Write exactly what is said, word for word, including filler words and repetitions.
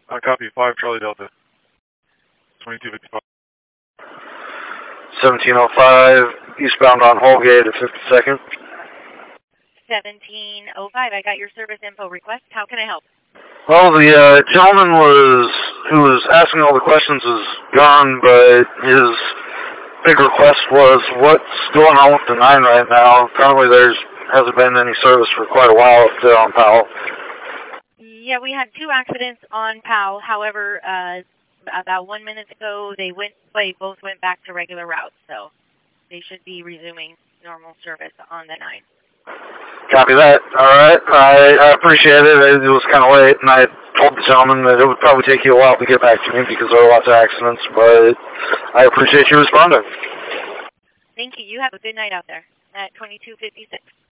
I copy five Charlie Delta. twenty-two fifty-five. seventeen oh five, eastbound on Holgate at fifty-second. seventeen oh five, I got your service info request. How can I help? Well, the uh, gentleman was who was asking all the questions is gone, but his big request was what's going on with the nine right now. Apparently there's hasn't been any service for quite a while up there on Powell. Yeah, we had two accidents on Powell. However, uh, about one minute ago, they went, they both went back to regular routes, so they should be resuming normal service on the nine. Copy that. All right. I, I appreciate it. It was kind of late, and I told the gentleman that it would probably take you a while to get back to me because there were lots of accidents, but I appreciate you responding. Thank you. You have a good night out there at twenty-two fifty-six.